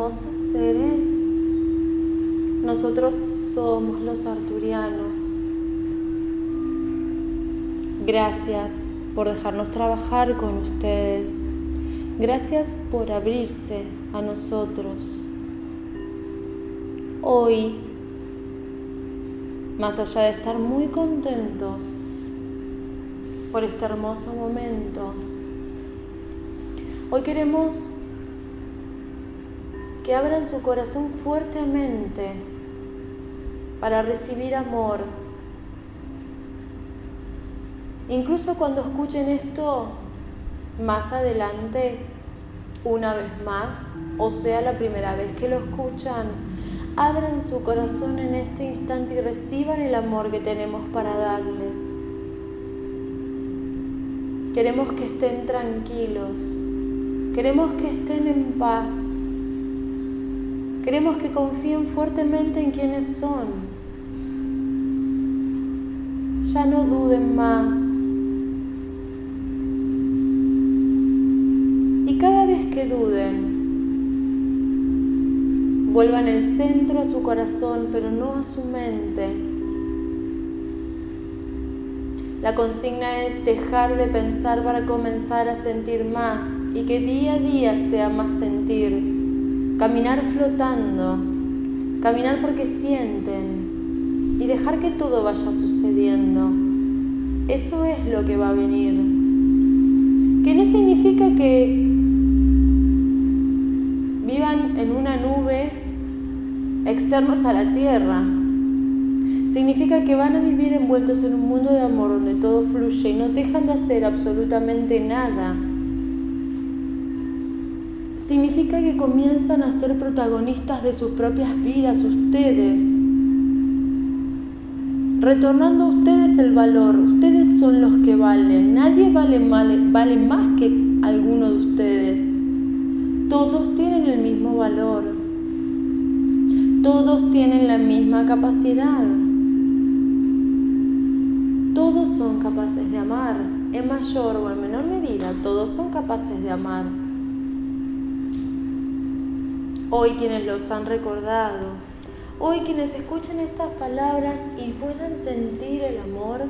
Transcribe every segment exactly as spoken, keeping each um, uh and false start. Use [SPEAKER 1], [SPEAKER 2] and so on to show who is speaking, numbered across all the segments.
[SPEAKER 1] hermosos seres. Nosotros somos los arturianos. Gracias por dejarnos trabajar con ustedes. Gracias por abrirse a nosotros. Hoy, más allá de estar muy contentos por este hermoso momento, hoy queremos que abran su corazón fuertemente para recibir amor. Incluso cuando escuchen esto más adelante, una vez más, o sea la primera vez que lo escuchan, abran su corazón en este instante y reciban el amor que tenemos para darles. Queremos que estén tranquilos, queremos que estén en paz, queremos que confíen fuertemente en quienes son. Ya no duden más. Y cada vez que duden, vuelvan el centro a su corazón, pero no a su mente. La consigna es dejar de pensar para comenzar a sentir más y que día a día sea más sentir. Caminar flotando, caminar porque sienten. Y dejar que todo vaya sucediendo. Eso es lo que va a venir. Que no significa que vivan en una nube externos a la tierra. Significa que van a vivir envueltos en un mundo de amor donde todo fluye y no dejan de hacer absolutamente nada. Significa que comienzan a ser protagonistas de sus propias vidas ustedes. Retornando a ustedes el valor, ustedes son los que valen, nadie vale, mal, vale más que alguno de ustedes. Todos tienen el mismo valor, todos tienen la misma capacidad, todos son capaces de amar, en mayor o en menor medida, todos son capaces de amar. Hoy quienes los han recordado, hoy quienes escuchen estas palabras y puedan sentir el amor,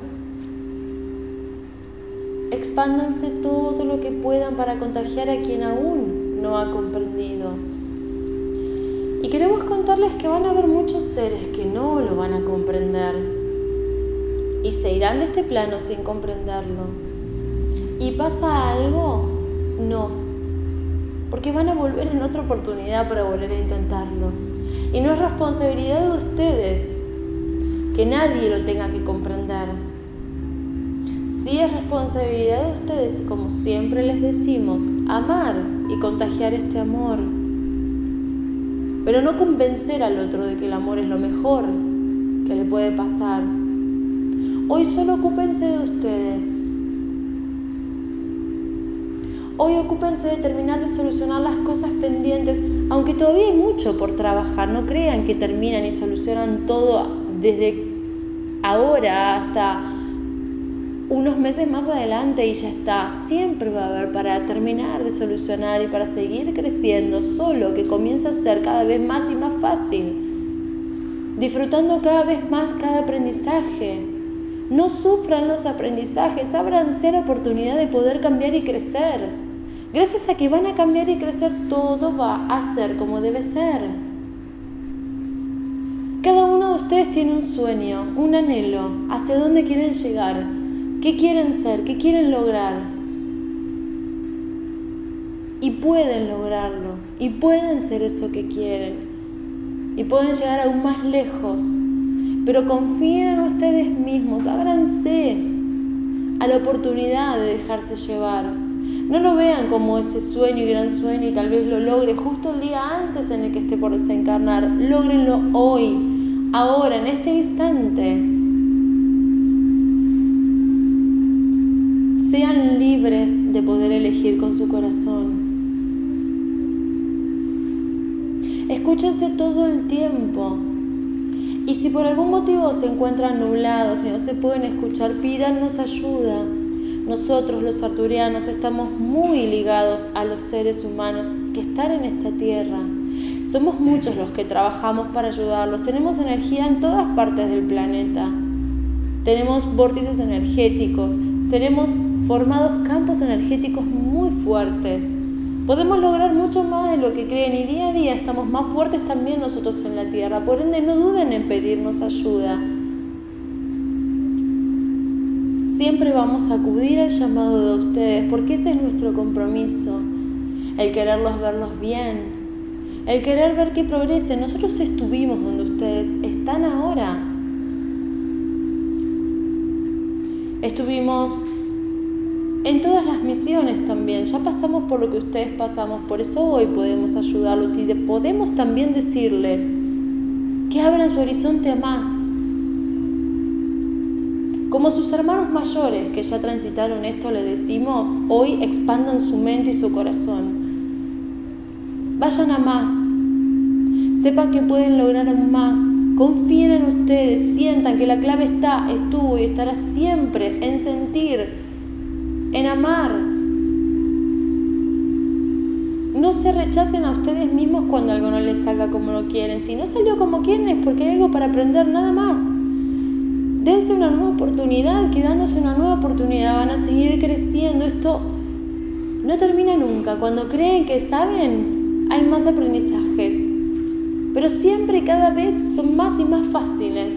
[SPEAKER 1] expándanse todo lo que puedan para contagiar a quien aún no ha comprendido. Y queremos contarles que van a haber muchos seres que no lo van a comprender y se irán de este plano sin comprenderlo. ¿Y pasa algo? No, porque van a volver en otra oportunidad para volver a intentarlo. Y no es responsabilidad de ustedes que nadie lo tenga que comprender. Sí es responsabilidad de ustedes, como siempre les decimos, amar y contagiar este amor. Pero no convencer al otro de que el amor es lo mejor que le puede pasar. Hoy solo ocúpense de ustedes. Hoy ocúpense de terminar de solucionar las cosas pendientes, aunque todavía hay mucho por trabajar. No crean que terminan y solucionan todo desde ahora hasta unos meses más adelante y ya está. Siempre va a haber para terminar de solucionar y para seguir creciendo, solo que comienza a ser cada vez más y más fácil, disfrutando cada vez más cada aprendizaje. No sufran los aprendizajes, ábranse la oportunidad de poder cambiar y crecer. Gracias a que van a cambiar y crecer, todo va a ser como debe ser. Cada uno de ustedes tiene un sueño, un anhelo, hacia dónde quieren llegar, qué quieren ser, qué quieren lograr. Y pueden lograrlo, y pueden ser eso que quieren, y pueden llegar aún más lejos. Pero confíen en ustedes mismos, ábranse a la oportunidad de dejarse llevar. No lo vean como ese sueño y gran sueño y tal vez lo logre justo el día antes en el que esté por desencarnar. Lógrenlo hoy, ahora, en este instante. Sean libres de poder elegir con su corazón. Escúchense todo el tiempo. Y si por algún motivo se encuentran nublados y no se pueden escuchar, pídanos ayuda. Nosotros los arturianos estamos muy ligados a los seres humanos que están en esta tierra. Somos muchos los que trabajamos para ayudarlos. Tenemos energía en todas partes del planeta. Tenemos vórtices energéticos. Tenemos formados campos energéticos muy fuertes. Podemos lograr mucho más de lo que creen y día a día estamos más fuertes también nosotros en la Tierra. Por ende, no duden en pedirnos ayuda. Siempre vamos a acudir al llamado de ustedes porque ese es nuestro compromiso. El quererlos verlos bien. El querer ver que progresen. Nosotros estuvimos donde ustedes están ahora. Estuvimos en todas las misiones también. Ya pasamos por lo que ustedes pasamos. Por eso hoy podemos ayudarlos y de, podemos también decirles que abran su horizonte a más. Como sus hermanos mayores que ya transitaron esto, les decimos, hoy expandan su mente y su corazón. Vayan a más, sepan que pueden lograr aún más, confíen en ustedes, sientan que la clave está, estuvo y estará siempre en sentir, en amar. No se rechacen a ustedes mismos cuando algo no les salga como lo quieren. Si no salió como quieren es porque hay algo para aprender, nada más. Dense una nueva oportunidad, que dándose una nueva oportunidad van a seguir creciendo. Esto no termina nunca. Cuando creen que saben, hay más aprendizajes, pero siempre y cada vez son más y más fáciles.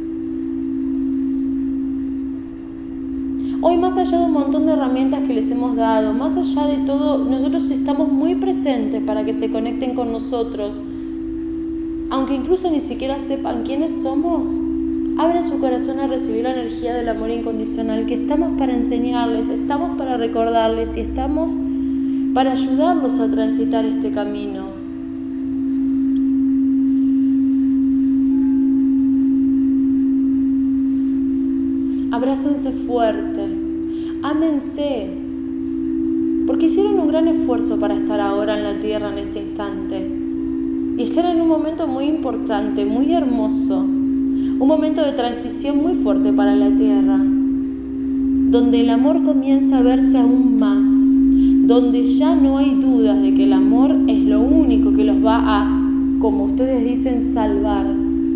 [SPEAKER 1] Hoy, más allá de un montón de herramientas que les hemos dado, más allá de todo, nosotros estamos muy presentes para que se conecten con nosotros. Aunque incluso ni siquiera sepan quiénes somos, abran su corazón a recibir la energía del amor incondicional, que estamos para enseñarles, estamos para recordarles y estamos para ayudarlos a transitar este camino. Abrácense fuerte, ámense, porque hicieron un gran esfuerzo para estar ahora en la Tierra en este instante. Y están en un momento muy importante, muy hermoso, un momento de transición muy fuerte para la Tierra, donde el amor comienza a verse aún más, donde ya no hay dudas de que el amor es lo único que los va a, como ustedes dicen, salvar.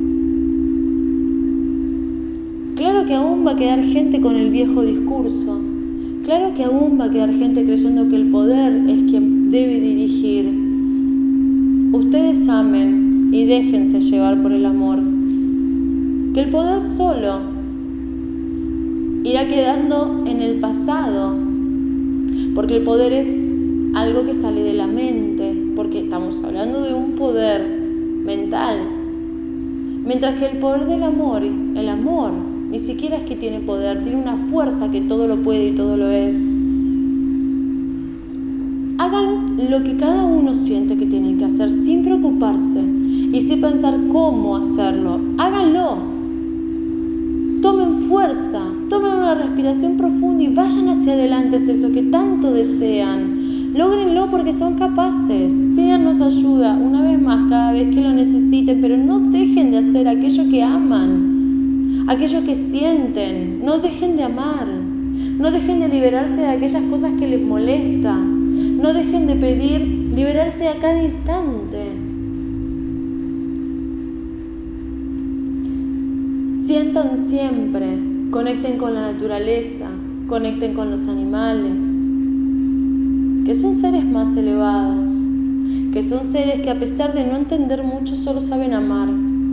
[SPEAKER 1] Claro que aún va a quedar gente con el viejo discurso, claro que aún va a quedar gente creyendo que el poder es quien debe dirigir. Ustedes amen y déjense llevar por el amor, que el poder solo irá quedando en el pasado, porque el poder es algo que sale de la mente, porque estamos hablando de un poder mental. Mientras que el poder del amor, el amor, ni siquiera es que tiene poder, tiene una fuerza que todo lo puede y todo lo es. Hagan lo que cada uno siente que tienen que hacer sin preocuparse y sin pensar cómo hacerlo. Háganlo. Tomen fuerza, tomen una respiración profunda y vayan hacia adelante, es eso que tanto desean. Lógrenlo porque son capaces. Pídanos ayuda una vez más cada vez que lo necesiten, pero no dejen de hacer aquello que aman, aquello que sienten. No dejen de amar, no dejen de liberarse de aquellas cosas que les molestan, no dejen de pedir liberarse a cada instante. Sientan siempre, conecten con la naturaleza, conecten con los animales, que son seres más elevados, que son seres que a pesar de no entender mucho, solo saben amar.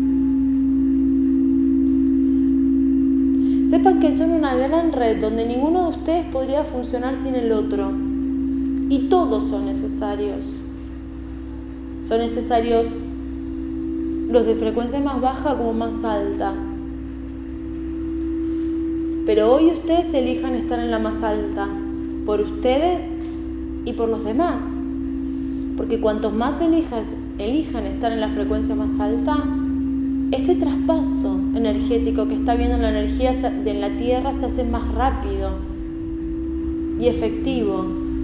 [SPEAKER 1] Sepan que son una gran red donde ninguno de ustedes podría funcionar sin el otro, y todos son necesarios. Son necesarios los de frecuencia más baja como más alta. Pero hoy ustedes elijan estar en la más alta, por ustedes y por los demás. Porque cuantos más elijas, elijan estar en la frecuencia más alta, este traspaso energético que está viendo en la energía de la Tierra se hace más rápido y efectivo.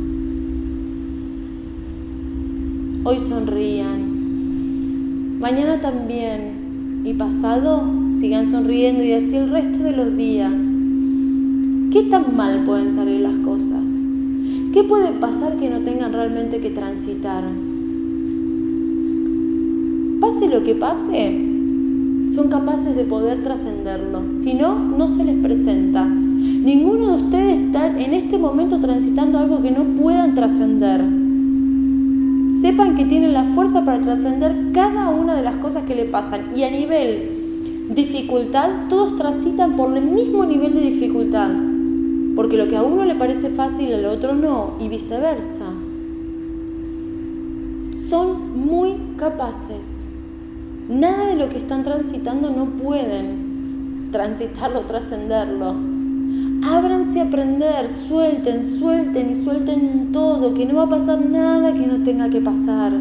[SPEAKER 1] Hoy sonrían, mañana también, y pasado sigan sonriendo, y así el resto de los días. ¿Qué tan mal pueden salir las cosas? ¿Qué puede pasar que no tengan realmente que transitar? pase lo que pase, son capaces de poder trascenderlo. Si no, no se les presenta. Ninguno de ustedes está en este momento transitando algo que no puedan trascender. Sepan que tienen la fuerza para trascender cada una de las cosas que le pasan. Y a nivel dificultad, todos transitan por el mismo nivel de dificultad. Porque lo que a uno le parece fácil, al otro no, y viceversa. Son muy capaces. Nada de lo que están transitando no pueden transitarlo, trascenderlo. Ábranse a aprender, suelten, suelten y suelten todo, que no va a pasar nada que no tenga que pasar.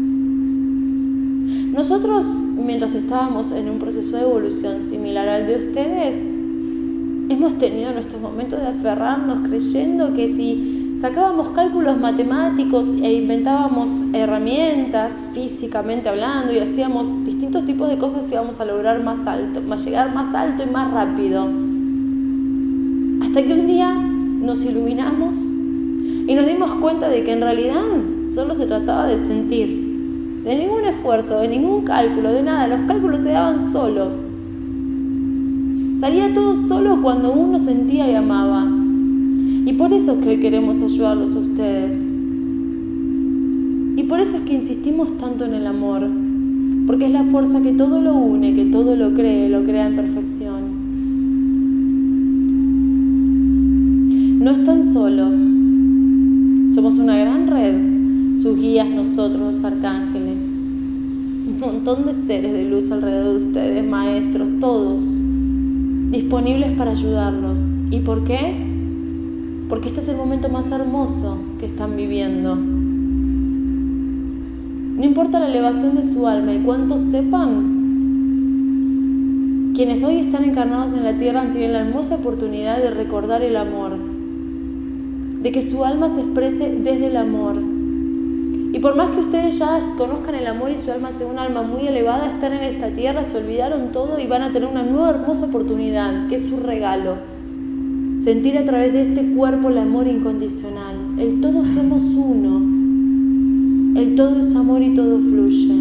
[SPEAKER 1] Nosotros, mientras estábamos en un proceso de evolución similar al de ustedes, hemos tenido nuestros momentos de aferrarnos creyendo que si sacábamos cálculos matemáticos e inventábamos herramientas físicamente hablando y hacíamos distintos tipos de cosas íbamos a lograr más alto, más llegar más alto y más rápido. Hasta que un día nos iluminamos y nos dimos cuenta de que en realidad solo se trataba de sentir, de ningún esfuerzo, de ningún cálculo, de nada. Los cálculos se daban solos. Salía todo solo cuando uno sentía y amaba. Y por eso es que hoy queremos ayudarlos a ustedes. Y por eso es que insistimos tanto en el amor, porque es la fuerza que todo lo une, que todo lo cree, lo crea en perfección. No están solos, somos una gran red, sus guías, nosotros, los arcángeles, un montón de seres de luz alrededor de ustedes, maestros, todos, disponibles para ayudarlos. ¿Y por qué? Porque este es el momento más hermoso que están viviendo. No importa la elevación de su alma y cuántos sepan, quienes hoy están encarnados en la tierra tienen la hermosa oportunidad de recordar el amor, de que su alma se exprese desde el amor. Y por más que ustedes ya conozcan el amor y su alma sea un alma muy elevada, están en esta tierra, se olvidaron todo y van a tener una nueva hermosa oportunidad, que es su regalo. Sentir a través de este cuerpo el amor incondicional. El todo somos uno. El todo es amor y todo fluye.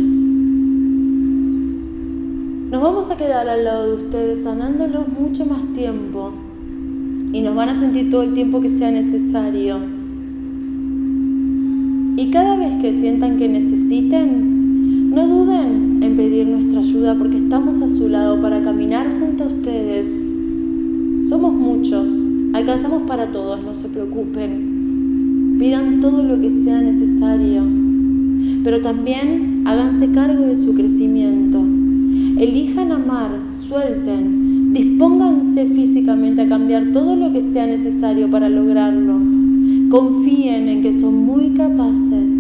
[SPEAKER 1] Nos vamos a quedar al lado de ustedes sanándolos mucho más tiempo. Y nos van a sentir todo el tiempo que sea necesario. Y cada vez que sientan que necesiten, no duden en pedir nuestra ayuda porque estamos a su lado para caminar junto a ustedes. Somos muchos, alcanzamos para todos, no se preocupen. Pidan todo lo que sea necesario, pero también háganse cargo de su crecimiento. Elijan amar, suelten, dispónganse físicamente a cambiar todo lo que sea necesario para lograrlo. Confíen en que son muy capaces.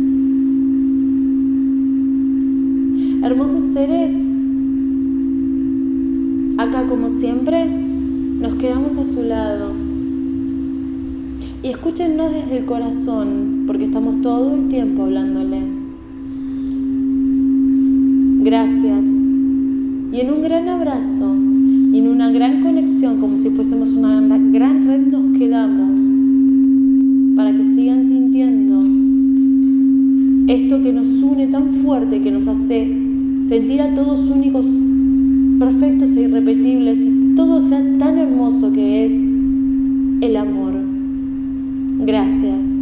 [SPEAKER 1] Hermosos seres, acá como siempre, nos quedamos a su lado. Y escúchennos desde el corazón, porque estamos todo el tiempo hablándoles. Gracias. Y en un gran abrazo, y en una gran conexión, como si fuésemos una gran red, nos quedamos para que sigan sintiendo esto que nos une tan fuerte, que nos hace sentir a todos únicos, perfectos e irrepetibles, y todo sea tan hermoso que es el amor. Gracias.